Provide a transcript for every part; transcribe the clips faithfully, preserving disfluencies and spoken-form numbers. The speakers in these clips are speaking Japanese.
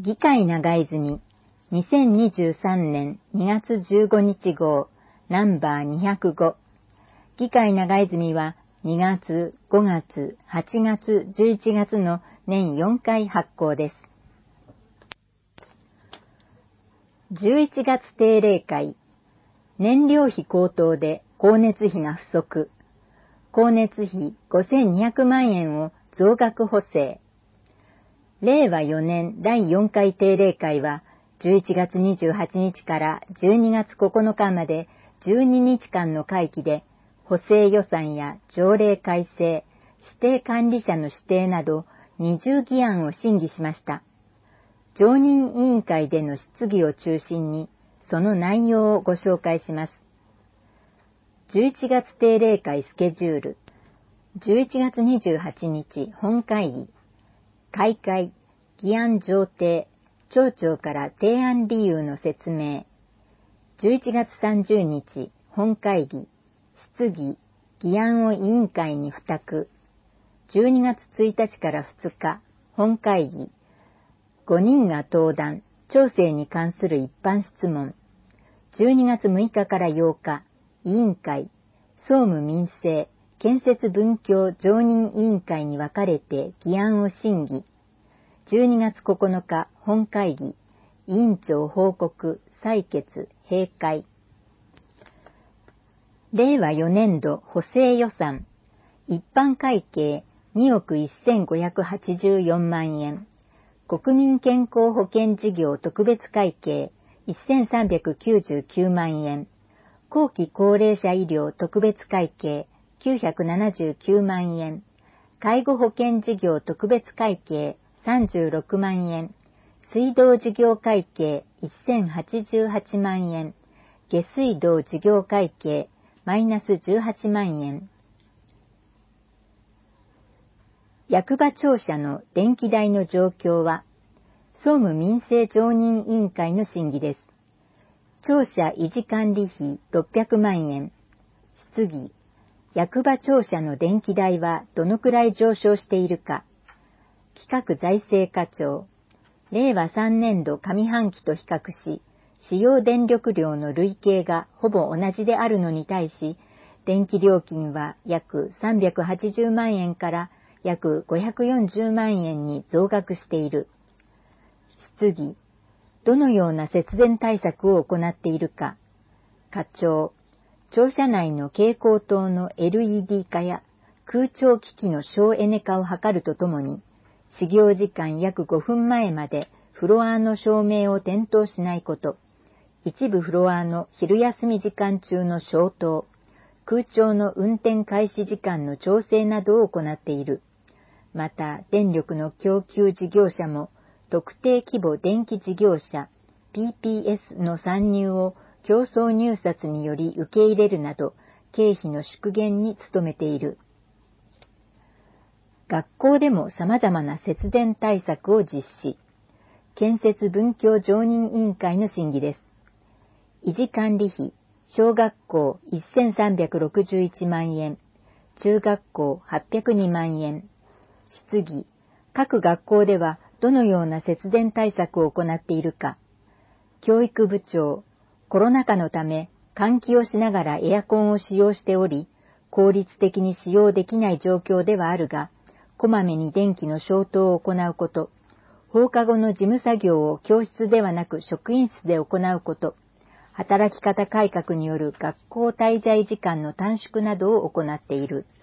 議会長泉にせんにじゅうさんねんにがつじゅうごにち号ナンバーにひゃくご。議会長泉はにがつ、ごがつ、はちがつ、じゅういちがつの年よんかい発行です。じゅういちがつ定例会。燃料費高騰で光熱費が不足。光熱費ごせんにひゃくまんえんを増額補正。れいわよねんだいよんかい定例会はじゅういちがつにじゅうはちにちからじゅうにがつここのかまでじゅうににちかんの会期で補正予算や条例改正、指定管理者の指定などにじゅう議案を審議しました。常任委員会での質疑を中心にその内容をご紹介します。じゅういちがつ定例会スケジュール。じゅういちがつにじゅうはちにち本会議。開会、議案上呈、町長から提案理由の説明。じゅういちがつさんじゅうにち本会議。質疑、議案を委員会に付託。じゅうにがつついたちからふつか、本会議。ごにんが登壇、町政に関する一般質問。じゅうにがつむいかからようか、委員会、総務民政、建設文教常任委員会に分かれて議案を審議。じゅうにがつここのか、本会議、委員長報告、採決、閉会。れいわよねんど補正予算、一般会計におくせんごひゃくはちじゅうよんまんえん、国民健康保険事業特別会計せんさんびゃくきゅうじゅうきゅうまんえん、後期高齢者医療特別会計きゅうひゃくななじゅうきゅうまんえん、介護保険事業特別会計さんじゅうろくまんえん、水道事業会計せんはちじゅうはちまんえん、下水道事業会計マイナスじゅうはちまんえん。役場庁舎の電気代の状況は、総務民政常任委員会の審議です。庁舎維持管理費ろっぴゃくまんえん。質疑。役場庁舎の電気代はどのくらい上昇しているか。企画財政課長。れいわさんねんど上半期と比較し、使用電力量の累計がほぼ同じであるのに対し、電気料金は約さんびゃくはちじゅうまんえんから約ごひゃくよんじゅうまんえんに増額している。質疑。どのような節電対策を行っているか。課長。庁舎内の蛍光灯の エルイーディー 化や空調機器の省エネ化を図るとともに、始業時間約ごふんまえまでフロアの照明を点灯しないこと、一部フロアの昼休み時間中の消灯、空調の運転開始時間の調整などを行っている。また、電力の供給事業者も、特定規模電気事業者 ピーピーエス の参入を競争入札により受け入れるなど、経費の縮減に努めている。学校でも様々な節電対策を実施。建設文教常任委員会の審議です。維持管理費、小学校せんさんびゃくろくじゅういちまんえん、中学校はっぴゃくにまんえん。質疑、各学校ではどのような節電対策を行っているか。教育部長、コロナ禍のため換気をしながらエアコンを使用しており、効率的に使用できない状況ではあるが、こまめに電気の消灯を行うこと、放課後の事務作業を教室ではなく職員室で行うこと、働き方改革による学校滞在時間の短縮などを行っている。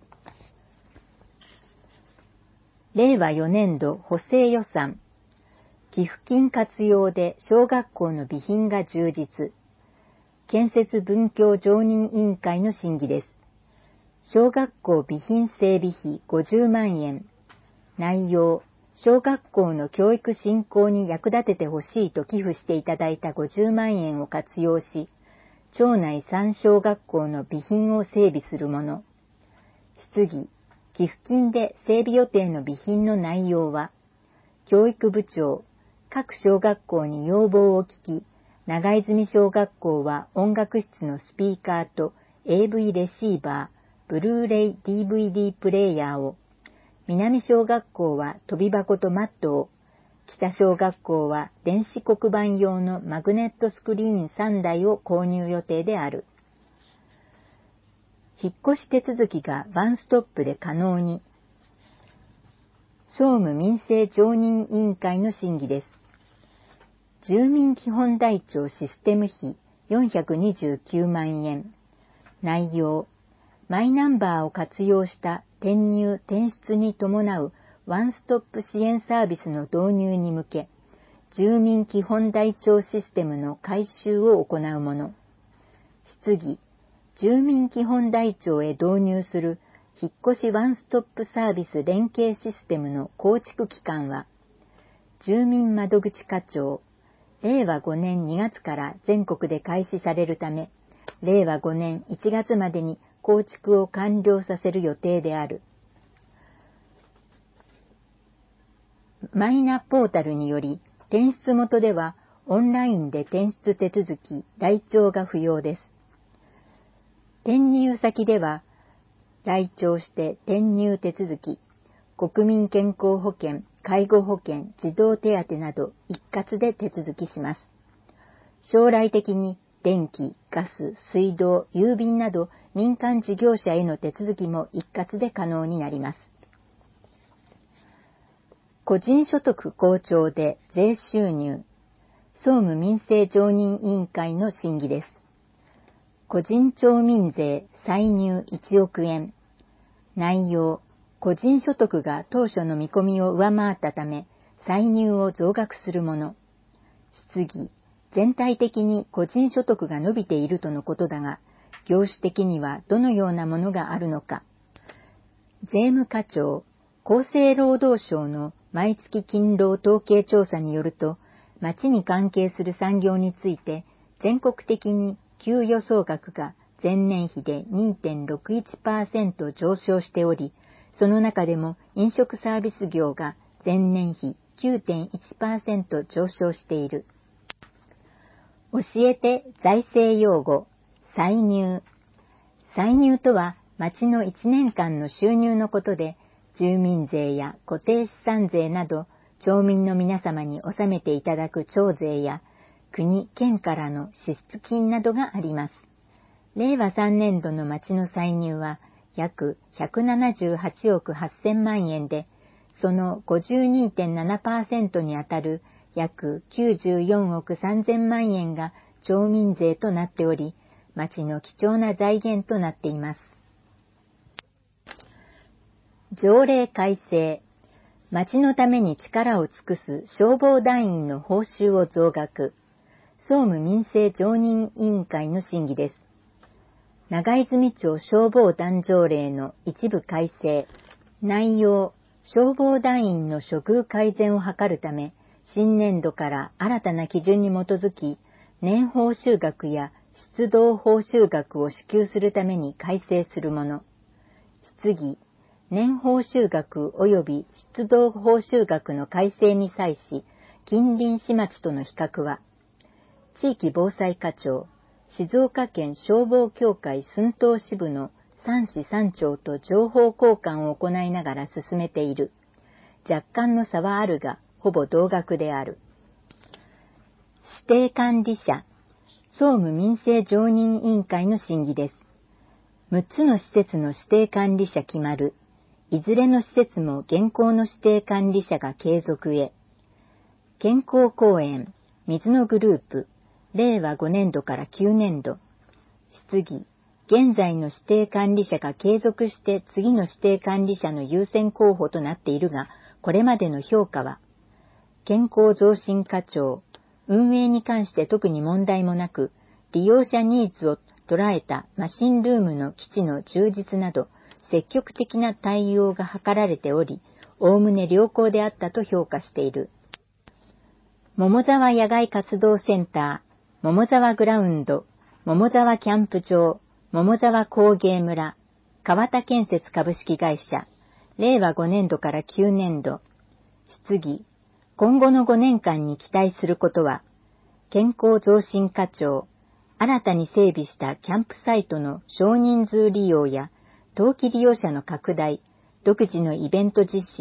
れいわよねんど補正予算。寄付金活用で小学校の備品が充実。建設文教常任委員会の審議です。小学校備品整備費ごじゅうまんえん。内容、小学校の教育振興に役立ててほしいと寄付していただいたごじゅうまんえんを活用し、町内さん小学校の備品を整備するもの。質疑、寄付金で整備予定の備品の内容は、教育部長、各小学校に要望を聞き、長泉小学校は音楽室のスピーカーと エーブイ レシーバー、ブルーレイ ディーブイディー プレイヤーを、南小学校は飛び箱とマットを、 北小学校は電子黒板用のマグネットスクリーンさんだいを購入予定である。引っ越し手続きがワンストップで可能に。総務民政常任委員会の審議です。住民基本台帳システム費よんひゃくにじゅうきゅうまんえん。内容、マイナンバーを活用した転入・転出に伴うワンストップ支援サービスの導入に向け、住民基本台帳システムの改修を行うもの。質疑、住民基本台帳へ導入する引っ越しワンストップサービス連携システムの構築期間は、住民窓口課長、れいわごねんにがつから全国で開始されるため、れいわごねんいちがつまでに構築を完了させる予定である。マイナポータルにより、転出元ではオンラインで転出手続き、台帳が不要です。転入先では、来庁して転入手続き、国民健康保険、介護保険、児童手当など一括で手続きします。将来的に電気、ガス、水道、郵便など民間事業者への手続きも一括で可能になります。個人所得向上で税収入、総務民政常任委員会の審議です。個人町民税歳入いちおくえん。内容、個人所得が当初の見込みを上回ったため、歳入を増額するもの。質疑、全体的に個人所得が伸びているとのことだが、業種的にはどのようなものがあるのか。税務課長、厚生労働省の毎月勤労統計調査によると、町に関係する産業について、全国的に給与総額が前年比で にてんろくいちパーセント 上昇しており、その中でも飲食サービス業が前年比 きゅうてんいちパーセント 上昇している。教えて財政用語、歳入。歳入とは町のいちねんかんの収入のことで、住民税や固定資産税など、町民の皆様に納めていただく徴税や、国・県からの支出金などがあります。れいわさんねんどの町の歳入は約ひゃくななじゅうはちおくはっせんまんえんで、その ごじゅうにてんななパーセント にあたる約きゅうじゅうよんおくさんぜんまんえんが町民税となっており、町の貴重な財源となっています。条例改正。町のために力を尽くす消防団員の報酬を増額。総務民政常任委員会の審議です。長泉町消防団条例の一部改正。内容、消防団員の処遇改善を図るため、新年度から新たな基準に基づき、年報酬額や出動報酬額を支給するために改正するもの。質疑、年報酬額及び出動報酬額の改正に際し、近隣市町との比較は、地域防災課長、静岡県消防協会寸東支部の三市三町と情報交換を行いながら進めている。若干の差はあるが、ほぼ同額である。指定管理者、総務民政常任委員会の審議です。むっつの施設の指定管理者決まる。いずれの施設も現行の指定管理者が継続へ。健康公園、水のグループ、れいわごねんどからきゅうねんど。質疑、現在の指定管理者が継続して次の指定管理者の優先候補となっているが、これまでの評価は、健康増進課長、運営に関して特に問題もなく、利用者ニーズを捉えたマシンルームの基地の充実など、積極的な対応が図られており、おおむね良好であったと評価している。桃沢野外活動センター、桃沢グラウンド、桃沢キャンプ場、桃沢工芸村、川田建設株式会社、れいわごねんどからきゅうねんど。質疑、今後のごねんかんに期待することは、健康増進課長、新たに整備したキャンプサイトの少人数利用や、冬季利用者の拡大、独自のイベント実施や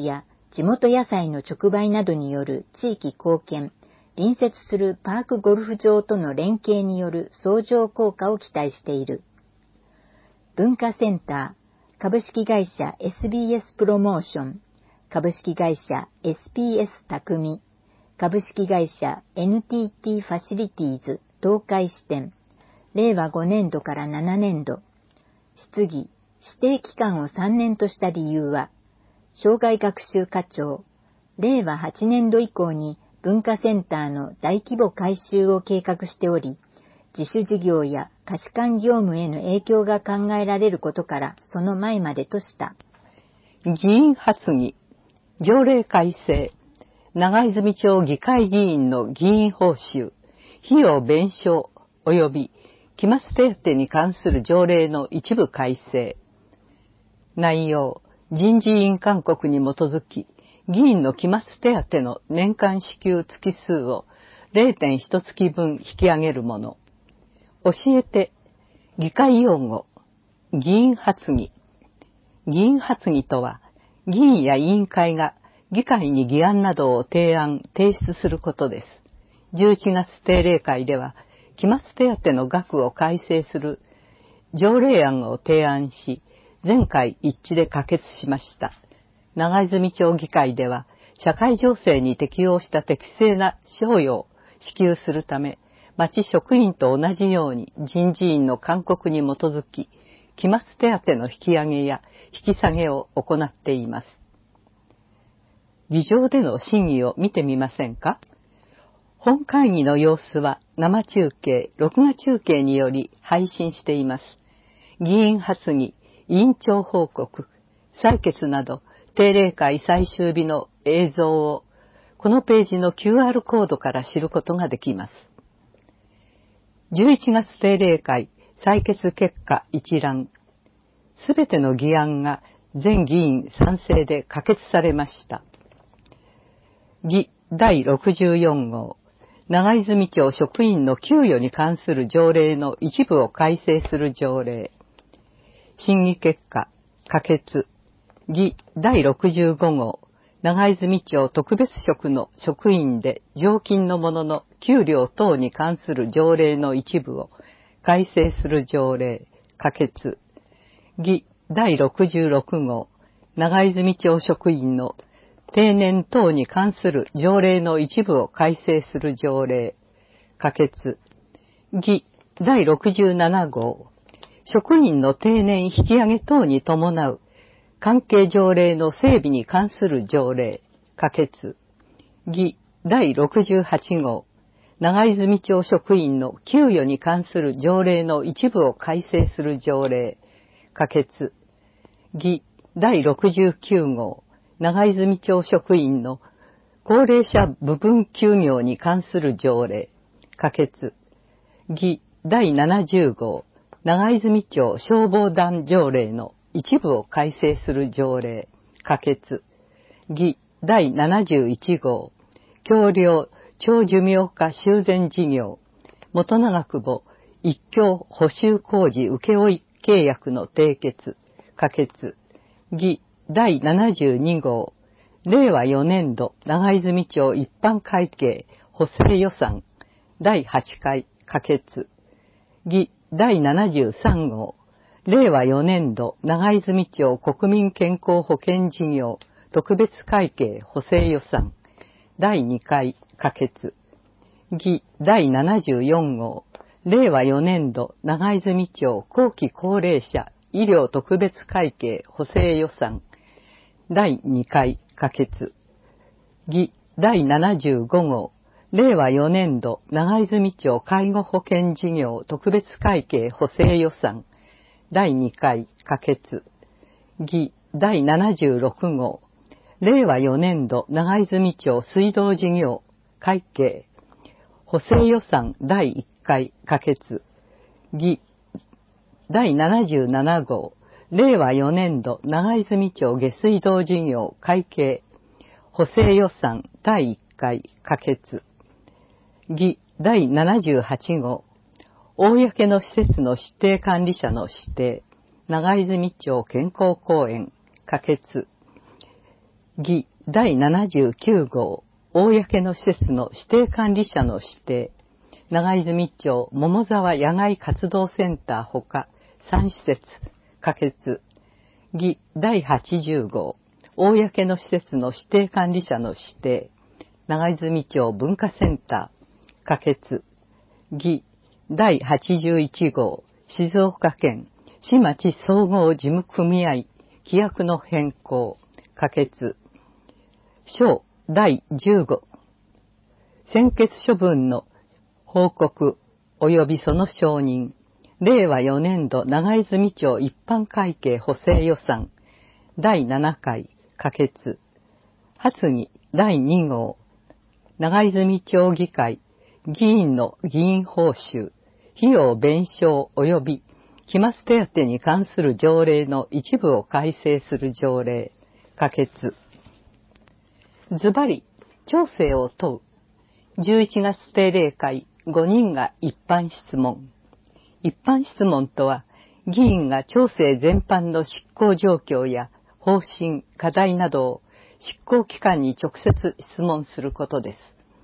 地元野菜の直売などによる地域貢献、隣接するパークゴルフ場との連携による相乗効果を期待している。文化センター、株式会社 エスビーエス プロモーション、株式会社 エスピーエス 匠、株式会社 エヌティーティー ファシリティーズ東海支店、れいわごねんどからななねんど、質疑、指定期間をさんねんとした理由は、生涯学習課長、れいわはちねんど以降に文化センターの大規模改修を計画しており、自主事業や貸し管業務への影響が考えられることからその前までとした。 議員発議、条例改正、長泉町議会議員の議員報酬、費用弁償及び期末手当に関する条例の一部改正。内容、人事院勧告に基づき、議員の期末手当の年間支給月数を れいてんいち 月分引き上げるもの。教えて、議会用語、議員発議。議員発議とは、議員や委員会が議会に議案などを提案、提出することです。じゅういちがつ定例会では、期末手当の額を改正する条例案を提案し、全会一致で可決しました。長泉町議会では、社会情勢に適応した適正な賞与を支給するため、町職員と同じように人事院の勧告に基づき、期末手当の引き上げや引き下げを行っています。議場での審議を見てみませんか？本会議の様子は生中継、録画中継により配信しています。議員発議、委員長報告、採決など定例会最終日の映像をこのページの キューアール コードから知ることができます。じゅういちがつ定例会採決結果一覧。すべての議案が全議員賛成で可決されました。議だいろくじゅうよん号。長泉町職員の給与に関する条例の一部を改正する条例。審議結果、可決。議だいろくじゅうご号。長泉町特別職の職員で常勤の者の給料等に関する条例の一部を改正する条例。可決。議だいろくじゅうろく号。長泉町職員の定年等に関する条例の一部を改正する条例。可決。議だいろくじゅうなな号。職員の定年引き上げ等に伴う関係条例の整備に関する条例。可決。議だいろくじゅうはち号。長泉町職員の給与に関する条例の一部を改正する条例。可決。議だいろくじゅうきゅう号。長泉町職員の高齢者部分休業に関する条例。可決。議だいななじゅう号。長泉町消防団条例の一部を改正する条例。可決。議だいななじゅういち号。橋梁長寿命化修繕事業。元長久保一橋補修工事請負契約の締結。可決。議だいななじゅうに号。れいわよねんど長泉町一般会計補正予算だいはち回可決。議だいななじゅうさん号。れいわよねんど長泉町国民健康保険事業特別会計補正予算だいに回可決。議だいななじゅうよん号。れいわよねんど長泉町後期高齢者医療特別会計補正予算だいに回可決。議だいななじゅうご号。れいわよねんど長泉町介護保険事業特別会計補正予算だいに回可決。議だいななじゅうろく号。れいわよねんど長泉町水道事業会計補正予算だいいっ回可決。議だいななじゅうなな号。れいわよねんど長泉町下水道事業会計補正予算だいいっ回可決。議だいななじゅうはち号。公の施設の指定管理者の指定長泉町健康公園可決。議だいななじゅうきゅうごう公の施設の指定管理者の指定、長泉町桃沢野外活動センターほかさん施設可決。ぎだいはちじゅうごう公の施設の指定管理者の指定、長泉町文化センター可決。ぎだいはちじゅういちごう静岡県市町総合事務組合規約の変更可決。小だいじゅうご専決処分の報告及びその承認、令和よねんど長泉町一般会計補正予算だいななかい可決。発議だいにごう長泉町議会議員の議員報酬、費用弁償及び期末手当に関する条例の一部を改正する条例可決。ズバリ町政を問うじゅういちがつ定例会ごにんが一般質問。一般質問とは、議員が町政全般の執行状況や方針、課題などを執行機関に直接質問することです。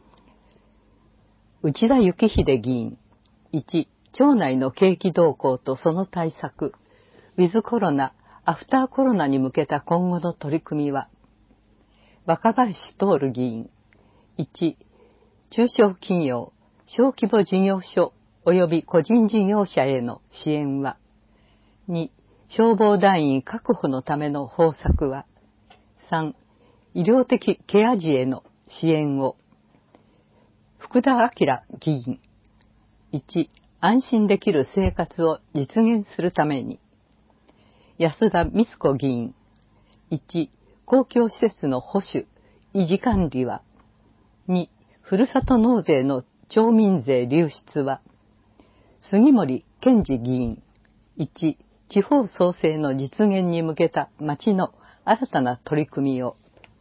内田幸秀議員。いち、町内の景気動向とその対策、ウィズコロナ、アフターコロナに向けた今後の取り組みは。若林徹議員。いち、中小企業、小規模事業所及び個人事業者への支援は。に、消防団員確保のための方策は。さん、医療的ケア児への支援を。福田明議員。いち、安心できる生活を実現するために。安田光子議員。いち、公共施設の保守、維持管理は。に、ふるさと納税の町民税流出は。杉森健二議員。いち、地方創生の実現に向けた町の新たな取り組みを。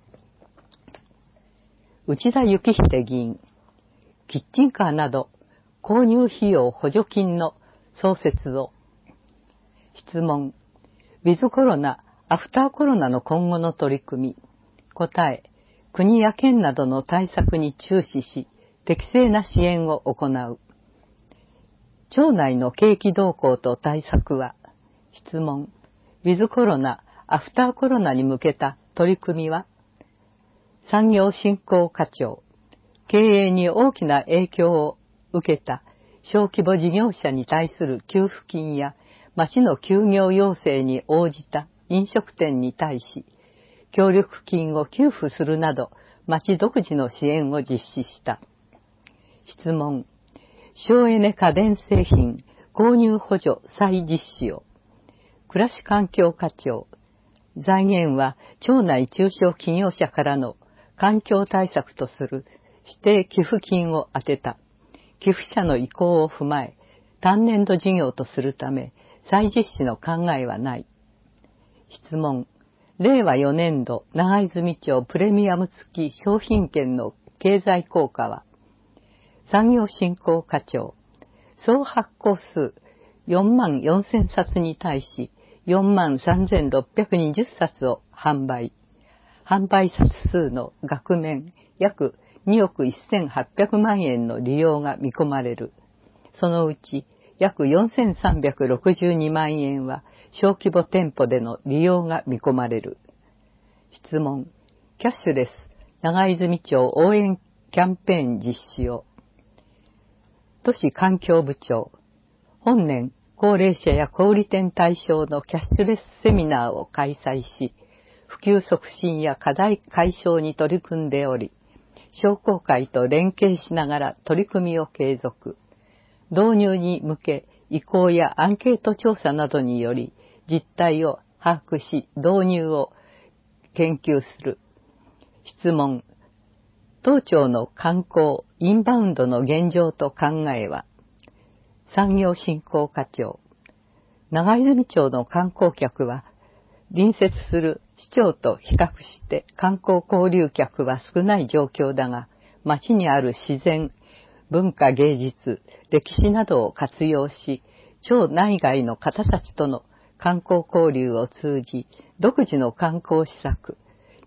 内田幸秀議員。キッチンカーなど購入費用補助金の創設を。質問。ウィズコロナ、アフターコロナの今後の取り組み。答え。国や県などの対策に注視し、適正な支援を行う。町内の景気動向と対策は。質問。ウィズコロナ、アフターコロナに向けた取り組みは。産業振興課長。経営に大きな影響を受けた小規模事業者に対する給付金や町の休業要請に応じた飲食店に対し、協力金を給付するなど町独自の支援を実施した。質問。省エネ家電製品購入補助再実施を。暮らし環境課長。財源は町内中小企業者からの環境対策とする指定寄付金を充てた。寄付者の意向を踏まえ、単年度事業とするため、再実施の考えはない。質問。令和よねんど長泉町プレミアム付き商品券の経済効果は。産業振興課長。総発行数よんまんよんせんさつに対し、よんまんさんぜんろっぴゃくにじゅっさつを販売。販売冊数の額面約におくせんはっぴゃくまんえんの利用が見込まれる。そのうち約よんせんさんびゃくろくじゅうにまんえんは小規模店舗での利用が見込まれる。質問。キャッシュレス長泉町応援キャンペーン実施を。都市環境部長。本年高齢者や小売店対象のキャッシュレスセミナーを開催し、普及促進や課題解消に取り組んでおり、商工会と連携しながら取り組みを継続。導入に向け、意向やアンケート調査などにより、実態を把握し、導入を研究する。質問。当庁の観光、インバウンドの現状と考えは。産業振興課長。長泉町の観光客は、隣接する市町と比較して観光交流客は少ない状況だが、町にある自然、文化芸術、歴史などを活用し、町内外の方たちとの観光交流を通じ、独自の観光施策、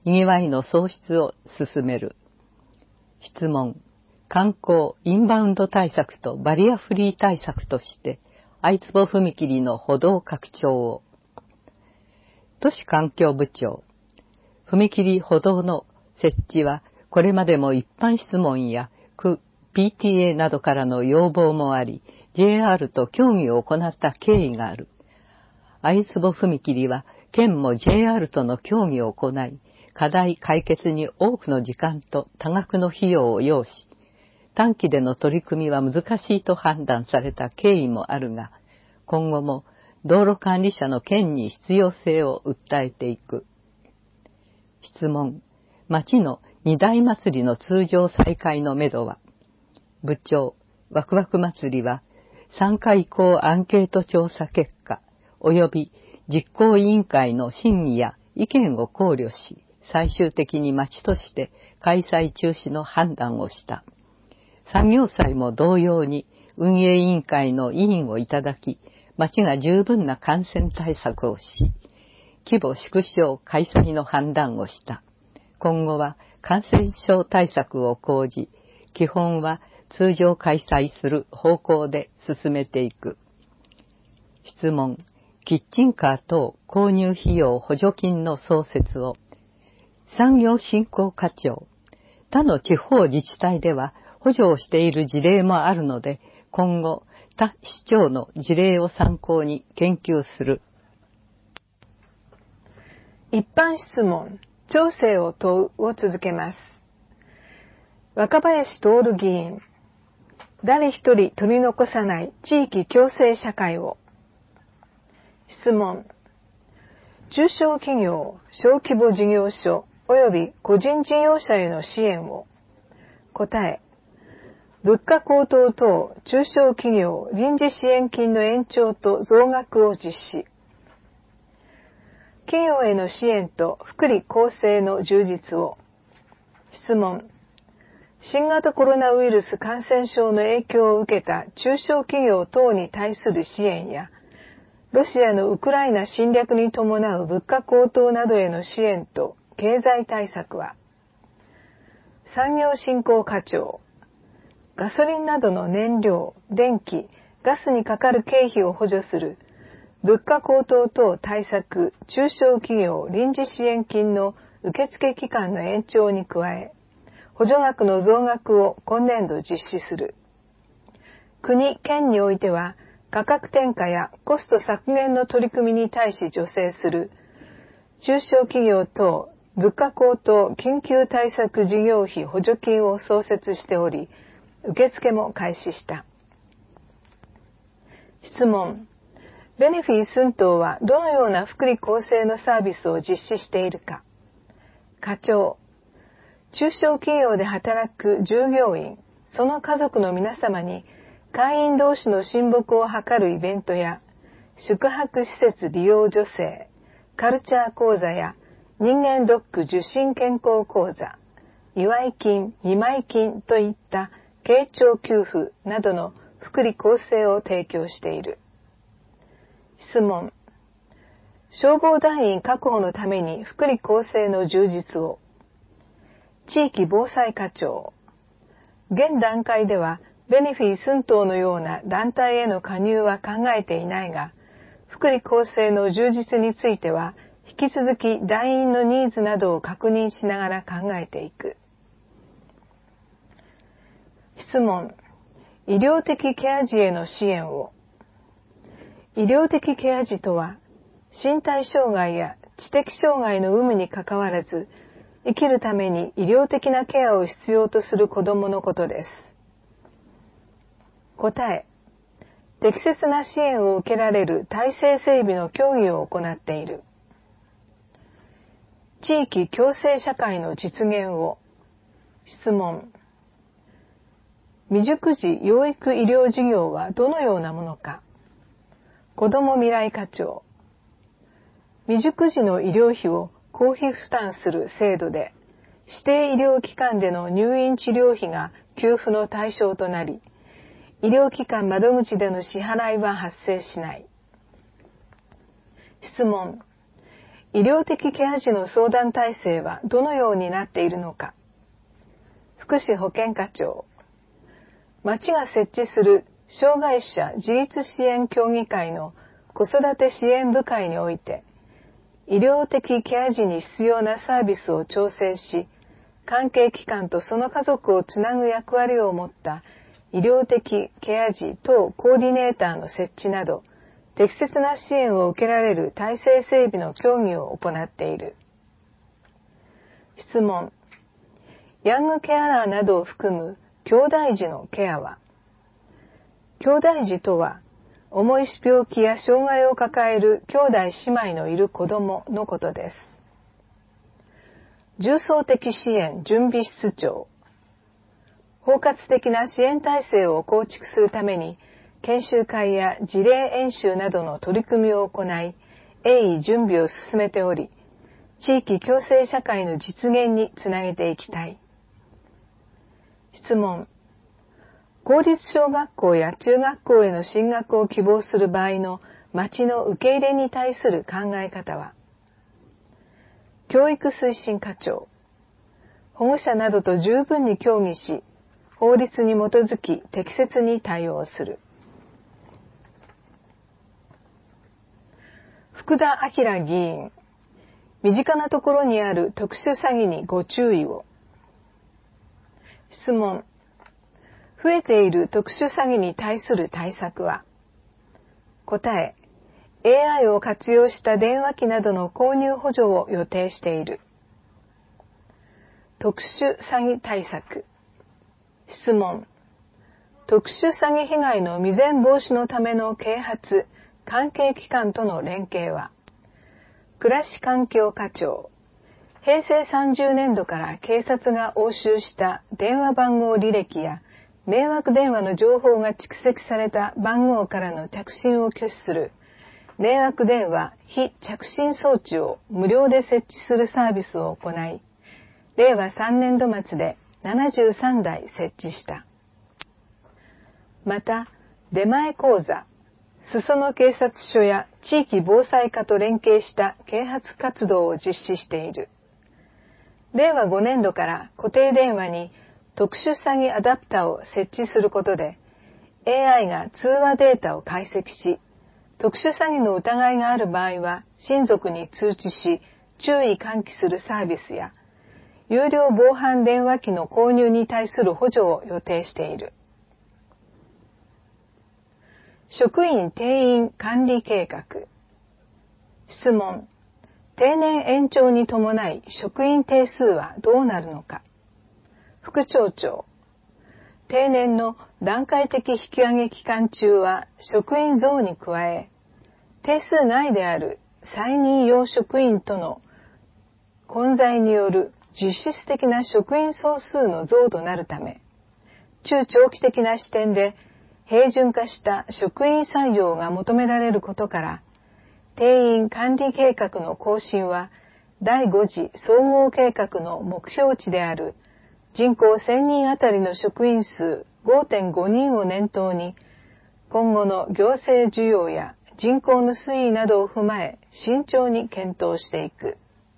賑わいの創出を進める。質問。観光、インバウンド対策とバリアフリー対策として、相坪踏切の歩道拡張を。都市環境部長。踏切歩道の設置は、これまでも一般質問や区、ピーティーエー などからの要望もあり、ジェイアール と協議を行った経緯がある。相坪踏切は、県も ジェイアール との協議を行い、課題解決に多くの時間と多額の費用を要し、短期での取り組みは難しいと判断された経緯もあるが、今後も道路管理者の県に必要性を訴えていく。質問。町の二大祭りの通常再開のめどは。部長、ワクワク祭りは、参加意向アンケート調査結果、及び実行委員会の審議や意見を考慮し、最終的に町として開催中止の判断をした。産業祭も同様に運営委員会の委員をいただき、町が十分な感染対策をし、規模縮小開催の判断をした。今後は感染症対策を講じ、基本は通常開催する方向で進めていく。質問。キッチンカー等購入費用補助金の創設を。産業振興課長。他の地方自治体では補助をしている事例もあるので、今後他市町の事例を参考に研究する。 一般質問、調整を問うを続けます。若林徹議員。誰一人取り残さない地域共生社会を。質問。中小企業、小規模事業所及び個人事業者への支援を。答え。物価高騰等中小企業臨時支援金の延長と増額を実施。企業への支援と福利厚生の充実を。質問。新型コロナウイルス感染症の影響を受けた中小企業等に対する支援や、ロシアのウクライナ侵略に伴う物価高騰などへの支援と経済対策は。産業振興課長。ガソリンなどの燃料、電気、ガスにかかる経費を補助する物価高騰等対策中小企業臨時支援金の受付期間の延長に加え、補助額の増額を今年度実施する。国、県においては、価格転嫁やコスト削減の取り組みに対し助成する中小企業等物価高騰緊急対策事業費補助金を創設しており、受付も開始した。質問。ベネフィー寸東はどのような福利厚生のサービスを実施しているか。課長。中小企業で働く従業員、その家族の皆様に会員同士の親睦を図るイベントや、宿泊施設利用助成、カルチャー講座や人間ドック受診健康講座、祝い金、見舞い金といった慶長給付などの福利厚生を提供している。質問。消防団員確保のために福利厚生の充実を。地域防災課長。現段階ではベネフィー寸東のような団体への加入は考えていないが、福利厚生の充実については引き続き団員のニーズなどを確認しながら考えていく。質問。医療的ケア児への支援を。医療的ケア児とは、身体障害や知的障害の有無にかかわらず、生きるために医療的なケアを必要とする子どものことです。答え。適切な支援を受けられる体制整備の協議を行っている。地域共生社会の実現を。質問。未熟児養育医療事業はどのようなものか。子ども未来課長。未熟児の医療費を公費負担する制度で、指定医療機関での入院治療費が給付の対象となり、医療機関窓口での支払いは発生しない。質問。 医療的ケア児の相談体制はどのようになっているのか。福祉保健課長。町が設置する障害者自立支援協議会の子育て支援部会において、医療的ケア児に必要なサービスを調整し、関係機関とその家族をつなぐ役割を持った医療的ケア児等コーディネーターの設置など、適切な支援を受けられる体制整備の協議を行っている。質問。ヤングケアラーなどを含む兄弟児のケアは、兄弟児とは、重い病気や障害を抱える兄弟姉妹のいる子供のことです。重層的支援準備室長。包括的な支援体制を構築するために、研修会や事例演習などの取り組みを行い、鋭意準備を進めており、地域共生社会の実現につなげていきたい。質問。公立小学校や中学校への進学を希望する場合の町の受け入れに対する考え方は、教育推進課長。保護者などと十分に協議し、法律に基づき適切に対応する。福田明議員。身近なところにある特殊詐欺にご注意を。質問。増えている特殊詐欺に対する対策は、答え、エーアイ を活用した電話機などの購入補助を予定している。特殊詐欺対策。質問。特殊詐欺被害の未然防止のための啓発、関係機関との連携は、暮らし環境課長。へいせいさんじゅうねんどから警察が押収した電話番号履歴や迷惑電話の情報が蓄積された番号からの着信を拒否する迷惑電話非着信装置を無料で設置するサービスを行い、れいわさんねんど末でななじゅうさんだい設置した。また、出前講座、裾野警察署や地域防災課と連携した啓発活動を実施している。れいわごねんどから固定電話に特殊詐欺アダプターを設置することで、エーアイ が通話データを解析し、特殊詐欺の疑いがある場合は親族に通知し、注意喚起するサービスや、有料防犯電話機の購入に対する補助を予定している。職員定員管理計画。質問。定年延長に伴い職員定数はどうなるのか。副町長。定年の段階的引き上げ期間中は職員増に加え、定数外である再任用職員との混在による実質的な職員総数の増となるため、中長期的な視点で平準化した職員採用が求められることから、定員管理計画の更新はだいご次総合計画の目標値である人口せんにんあたりの職員数 ごてんご 人を念頭に、今後の行政需要や人口の推移などを踏まえ慎重に検討していく。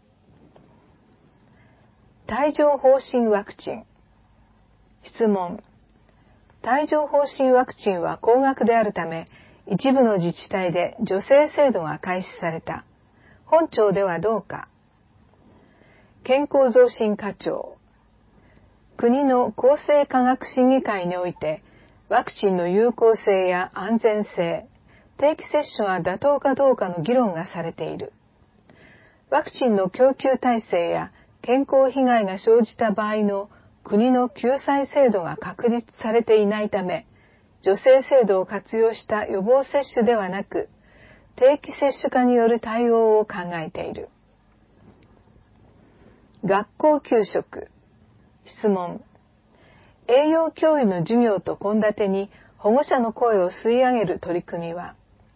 帯状疱疹ワクチン。質問。帯状疱疹ワクチンは高額であるため、一部の自治体で助成制度が開始された。本庁ではどうか。健康増進課長。国の厚生科学審議会において、ワクチンの有効性や安全性、定期接種が妥当かどうかの議論がされている。ワクチンの供給体制や健康被害が生じた場合の国の救済制度が確立されていないため、助成制度を活用した予防接種ではなく、定期接種化による対応を考えている。学校給食。質問。栄養教諭の授業と献立に保護者の声を吸い上げる取り組みは、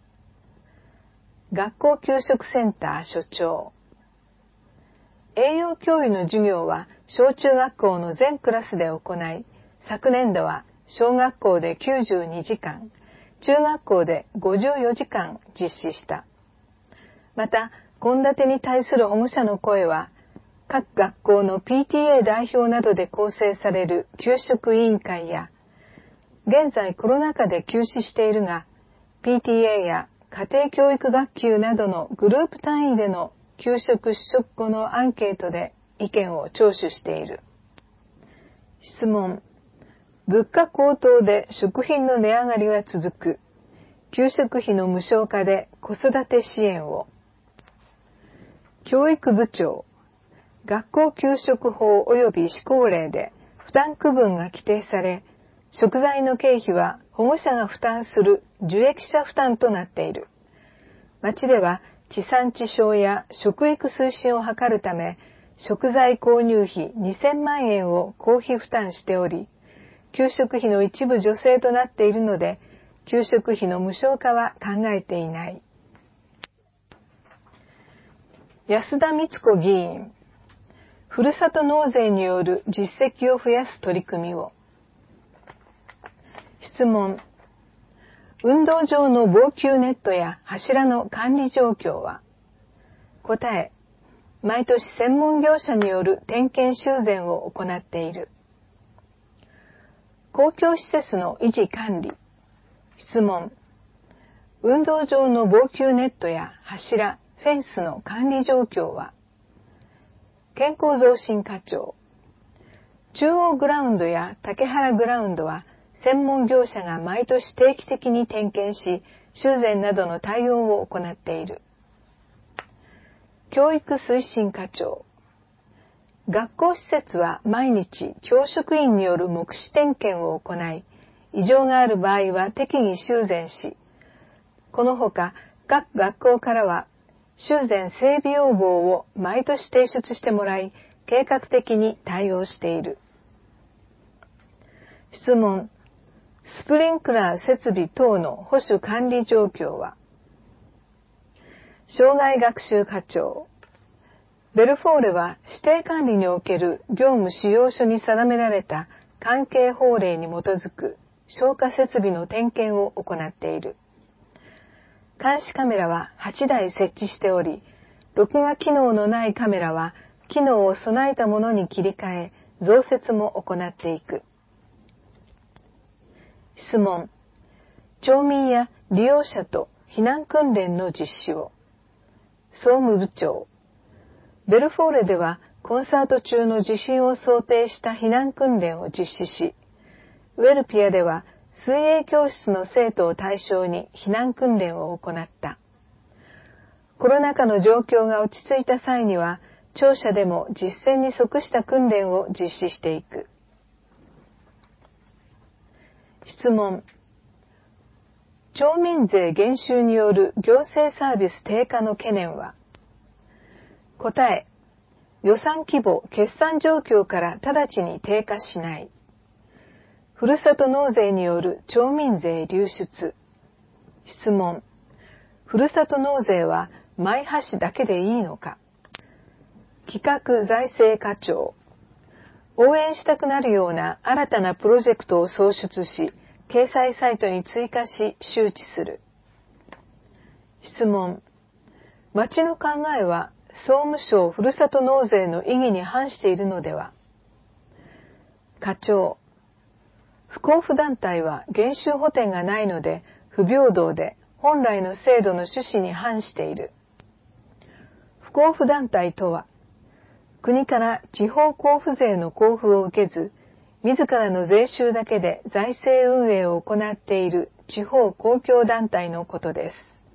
学校給食センター所長。栄養教諭の授業は小中学校の全クラスで行い、昨年度は小学校できゅうじゅうにじかん、中学校でごじゅうよじかん実施した。また、 献立に対する保護者の声は、各学校の ピーティーエー 代表などで構成される給食委員会や、現在コロナ禍で休止しているが、ピーティーエー や家庭教育学級などのグループ単位での給食試食後のアンケートで意見を聴取している。質問。物価高騰で食品の値上がりは続く。給食費の無償化で子育て支援を。教育部長。学校給食法及び施行令で負担区分が規定され、食材の経費は保護者が負担する受益者負担となっている。町では地産地消や食育推進を図るため、食材購入費にせんまんえんを公費負担しており、給食費の一部助成となっているので、給食費の無償化は考えていない。安田光子議員、ふるさと納税による実績を増やす取り組みを。質問。運動場の防球ネットや柱の管理状況は。答え。毎年専門業者による点検修繕を行っている。公共施設の維持管理。質問。運動場の防球ネットや柱、フェンスの管理状況は。健康増進課長。中央グラウンドや竹原グラウンドは専門業者が毎年定期的に点検し、修繕などの対応を行っている。教育推進課長。学校施設は毎日教職員による目視点検を行い、異常がある場合は適宜修繕し、このほか各学校からは修繕整備要望を毎年提出してもらい、計画的に対応している。質問。スプリンクラー設備等の保守管理状況は。障害学習課長。ベルフォーレは指定管理における業務使用書に定められた関係法令に基づく消火設備の点検を行っている。監視カメラははちだい設置しており、録画機能のないカメラは機能を備えたものに切り替え、増設も行っていく。質問。町民や利用者と避難訓練の実施を。総務部長。ベルフォーレではコンサート中の地震を想定した避難訓練を実施し、ウェルピアでは水泳教室の生徒を対象に避難訓練を行った。コロナ禍の状況が落ち着いた際には、庁舎でも実践に即した訓練を実施していく。質問。町民税減収による行政サービス低下の懸念は。答え。予算規模、決算状況から直ちに低下しない。ふるさと納税による町民税流出。質問。ふるさと納税は毎箸だけでいいのか。企画財政課長。応援したくなるような新たなプロジェクトを創出し、掲載サイトに追加し周知する。質問。町の考えは総務省ふるさと納税の意義に反しているのでは。課長。不交付団体は減収補填がないので不平等で本来の制度の趣旨に反している。不交付団体とは、国から地方交付税の交付を受けず、自らの税収だけで財政運営を行っている地方公共団体のことです。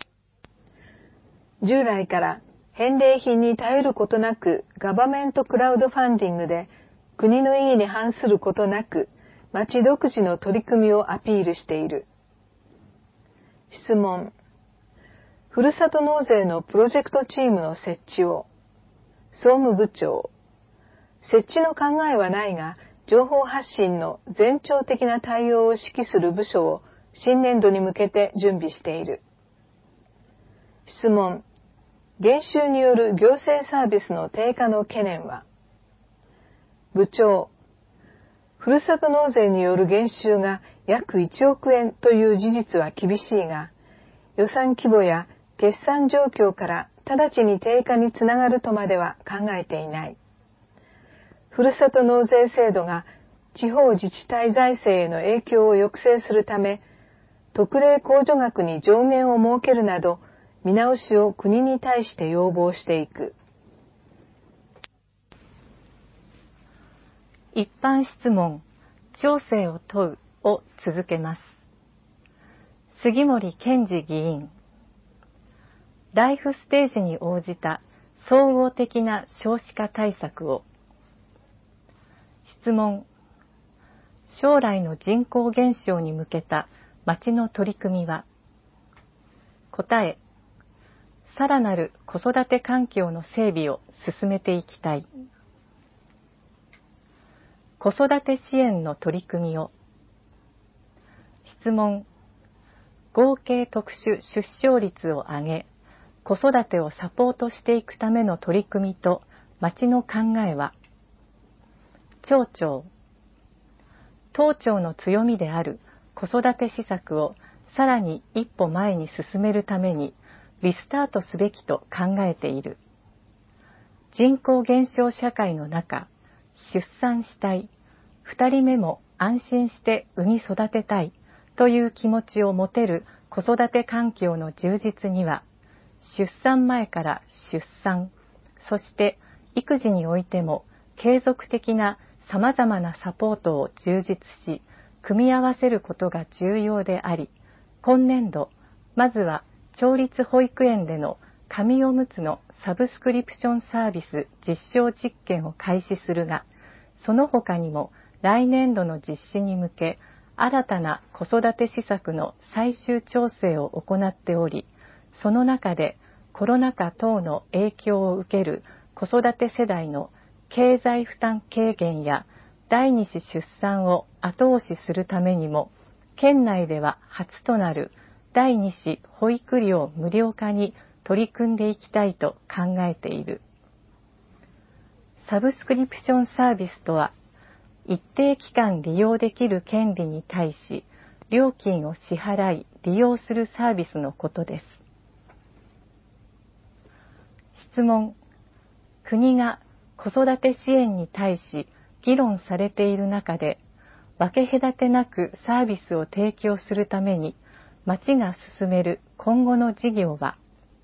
従来から返礼品に頼ることなくガバメントクラウドファンディングで国の意義に反することなく町独自の取り組みをアピールしている。質問。ふるさと納税のプロジェクトチームの設置を。総務部長。設置の考えはないが、情報発信の全庁的な対応を指揮する部署を新年度に向けて準備している。質問。減収による行政サービスの低下の懸念は。部長。ふるさと納税による減収が約いちおくえんという事実は厳しいが、予算規模や決算状況から直ちに低下につながるとまでは考えていない。ふるさと納税制度が地方自治体財政への影響を抑制するため、特例控除額に上限を設けるなど、見直しを国に対して要望していく。 一般質問、調整を問うを続けます。杉森健二議員。ライフステージに応じた総合的な少子化対策を。質問、将来の人口減少に向けた町の取り組みは。答え、さらなる子育て環境の整備を進めていきたい。子育て支援の取り組みを。質問、合計特殊出生率を上げ、子育てをサポートしていくための取り組みと町の考えは。町長、当庁の強みである子育て施策をさらに一歩前に進めるためにリスタートすべきと考えている。人口減少社会の中、出産したい、二人目も安心して産み育てたいという気持ちを持てる子育て環境の充実には、出産前から出産、そして育児においても継続的なさまざまなサポートを充実し、組み合わせることが重要であり、今年度、まずは町立保育園での紙おむつのサブスクリプションサービス実証実験を開始するが、その他にも来年度の実施に向け、新たな子育て施策の最終調整を行っており、その中でコロナ禍等の影響を受ける子育て世代の経済負担軽減や第二子出産を後押しするためにも、県内では初となる第二子保育料無料化に取り組んでいきたいと考えている。サブスクリプションサービスとは、一定期間利用できる権利に対し、料金を支払い利用するサービスのことです。質問、国が子育て支援に対し議論されている中で、分け隔てなくサービスを提供するために、町が進める今後の事業は。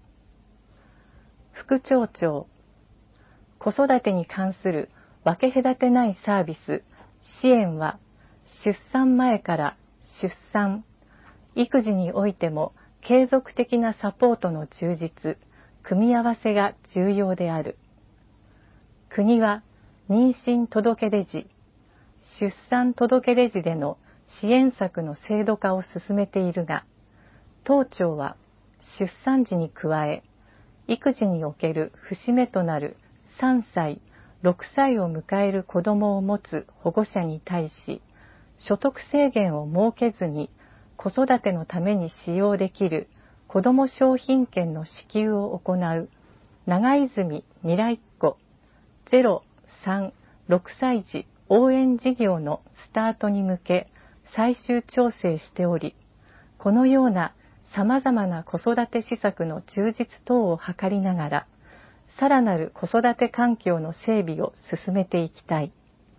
副町長、子育てに関する分け隔てないサービス、支援は、出産前から出産、育児においても継続的なサポートの充実、組み合わせが重要である。国は妊娠届出時、出産届出時での支援策の制度化を進めているが、当庁は出産時に加え、育児における節目となるさんさい、ろくさいを迎える子どもを持つ保護者に対し、所得制限を設けずに子育てのために使用できる子ども商品券の支給を行う長泉未来っ子ゼロ、さん、ろくさい児応援事業のスタートに向け最終調整しており、このような様々な子育て施策の充実等を図りながら、さらなる子育て環境の整備を進めていきたい。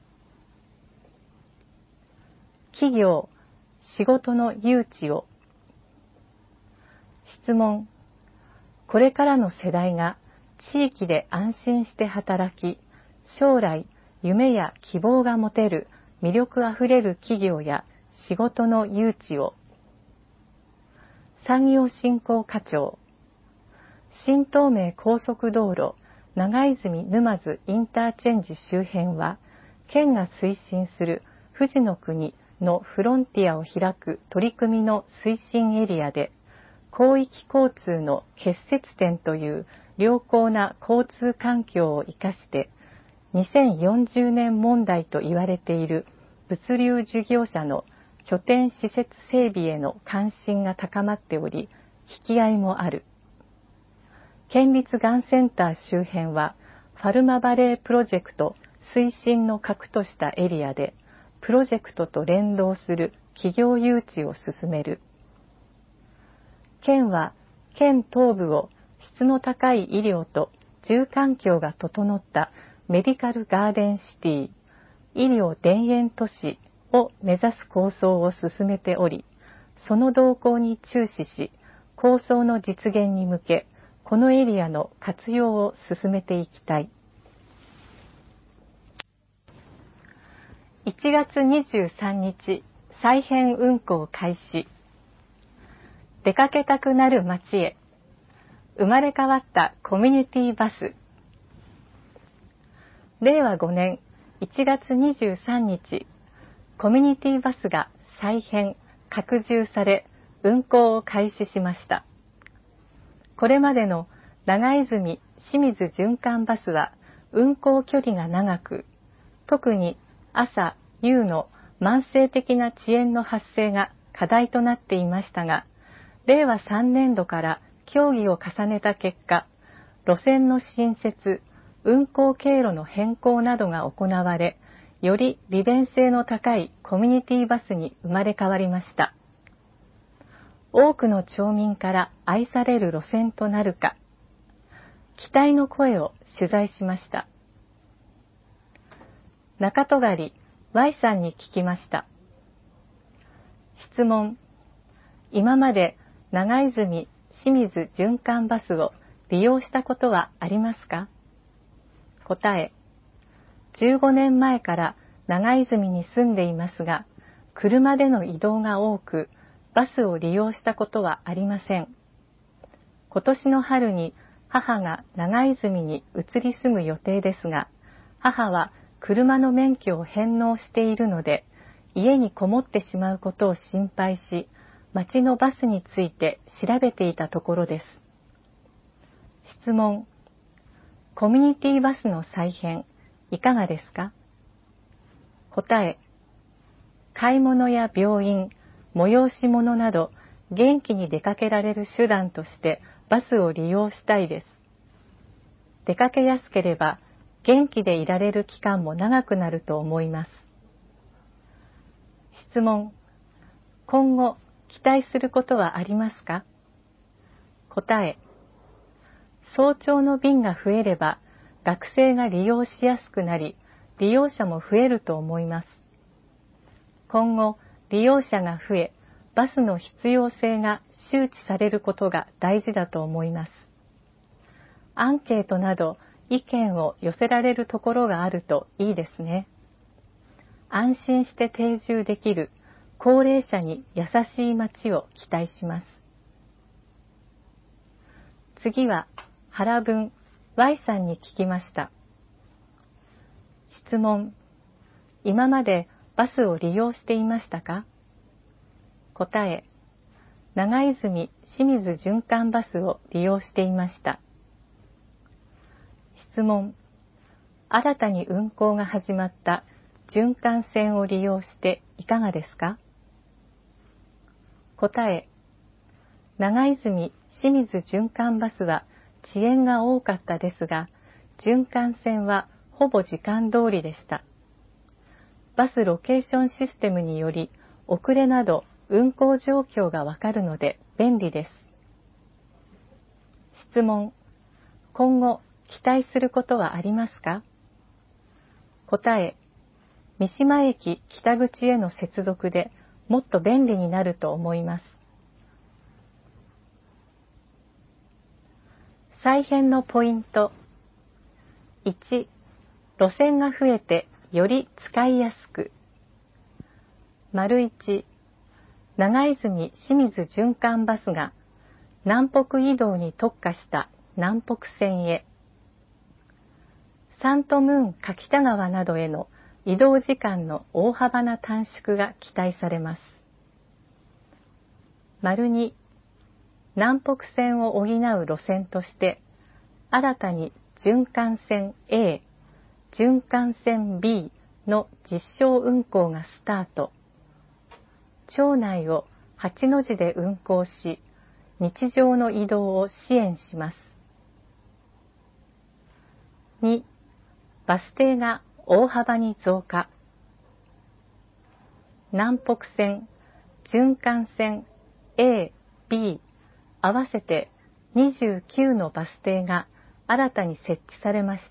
企業、仕事の誘致を。質問、これからの世代が地域で安心して働き、将来夢や希望が持てる魅力あふれる企業や仕事の誘致を。産業振興課長、新東名高速道路長泉沼津インターチェンジ周辺は、県が推進する富士の国のフロンティアを開く取り組みの推進エリアで、広域交通の結節点という良好な交通環境を生かして、にせんよんじゅうねん問題と言われている物流事業者の拠点施設整備への関心が高まっており、引き合いもある。県立がんセンター周辺は、ファルマバレープロジェクト推進の核としたエリアで、プロジェクトと連動する企業誘致を進める。県は、県東部を質の高い医療と住環境が整ったメディカルガーデンシティ、医療田園都市を目指す構想を進めており、その動向に注視し、構想の実現に向け、このエリアの活用を進めていきたい。いちがつにじゅうさんにち、再編運行開始。出かけたくなる街へ。生まれ変わったコミュニティバス。れいわごねんいちがつにじゅうさんにち、コミュニティバスが再編、拡充され、運行を開始しました。これまでの長泉清水循環バスは運行距離が長く、特に朝、夕の慢性的な遅延の発生が課題となっていましたが、れいわさんねんどから協議を重ねた結果、路線の新設、運行経路の変更などが行われ、より利便性の高いコミュニティバスに生まれ変わりました。多くの町民から愛される路線となるか、期待の声を取材しました。中戸狩 Y さんに聞きました。質問、今まで長泉清水循環バスを利用したことはありますか？答え、じゅうごねんまえから長泉に住んでいますが、車での移動が多く、バスを利用したことはありません。今年の春に母が長泉に移り住む予定ですが、母は車の免許を返納しているので、家にこもってしまうことを心配し、町のバスについて調べていたところです。質問、コミュニティバスの再編、いかがですか？答え、買い物や病院、催し物など元気に出かけられる手段としてバスを利用したいです。出かけやすければ元気でいられる期間も長くなると思います。質問、今後期待することはありますか？答え、早朝の便が増えれば学生が利用しやすくなり、利用者も増えると思います。今後、利用者が増え、バスの必要性が周知されることが大事だと思います。アンケートなど意見を寄せられるところがあるといいですね。安心して定住できる高齢者に優しい街を期待します。次は原文 Y さんに聞きました。質問、今までバスを利用していましたか？答え、長泉清水循環バスを利用していました。質問、新たに運行が始まった循環線を利用していかがですか？答え、長泉清水循環バスは遅延が多かったですが、循環線はほぼ時間通りでした。バスロケーションシステムにより遅れなど運行状況がわかるので便利です。質問、今後期待することはありますか？答え、三島駅北口への接続でもっと便利になると思います。再編のポイント。いち、路線が増えてより使いやすく。丸いち、長泉清水循環バスが南北移動に特化した南北線へ。サントムーン柿田川などへの移動時間の大幅な短縮が期待されます。丸に、南北線を補う路線として、新たに循環線 A、循環線 B の実証運行がスタート。町内をはちの字で運行し、日常の移動を支援します。に、バス停が大幅に増加。南北線、循環線 A、B 合わせてにじゅうきゅうのバス停が新たに設置されました。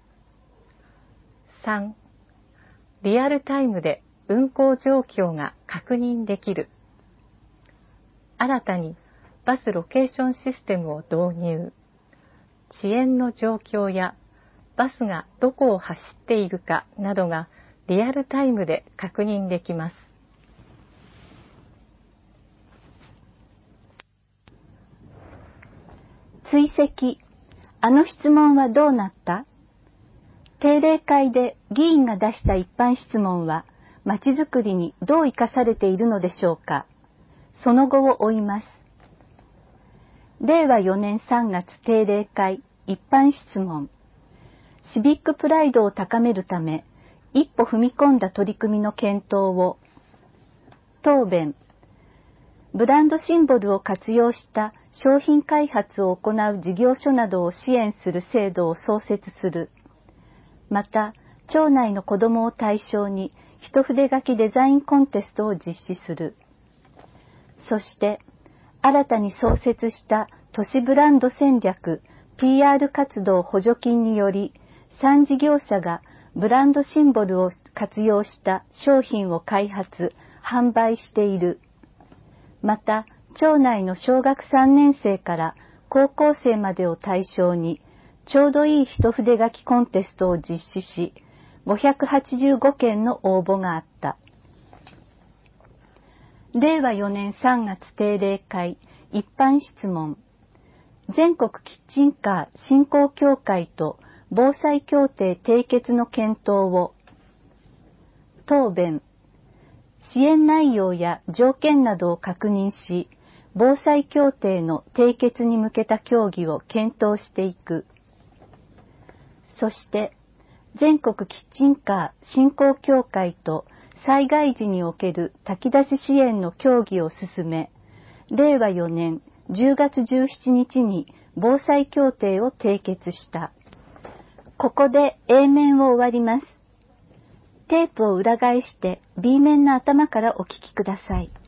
さん. リアルタイムで運行状況が確認できる。新たにバスロケーションシステムを導入。遅延の状況やバスがどこを走っているかなどがリアルタイムで確認できます。 追跡。あの質問はどうなった？定例会で議員が出した一般質問は、まちづくりにどう生かされているのでしょうか。その後を追います。れいわよねんさんがつ定例会一般質問。シビックプライドを高めるため、一歩踏み込んだ取り組みの検討を。答弁。ブランドシンボルを活用した商品開発を行う事業所などを支援する制度を創設する。また、町内の子どもを対象に一筆書きデザインコンテストを実施する。そして、新たに創設した都市ブランド戦略 ピーアール 活動補助金により、さん事業者がブランドシンボルを活用した商品を開発、販売している。また、町内の小学さんねん生から高校生までを対象に、ちょうどいい一筆書きコンテストを実施し、ごひゃくはちじゅうごけんの応募があった。れいわよねんさんがつ定例会一般質問。全国キッチンカー振興協会と防災協定締結の検討を。答弁。支援内容や条件などを確認し、防災協定の締結に向けた協議を検討していく。そして、全国キッチンカー振興協会と災害時における炊き出し支援の協議を進め、れいわよねんじゅうがつじゅうしちにちに防災協定を締結した。ここで A 面を終わります。テープを裏返して B 面の頭からお聞きください。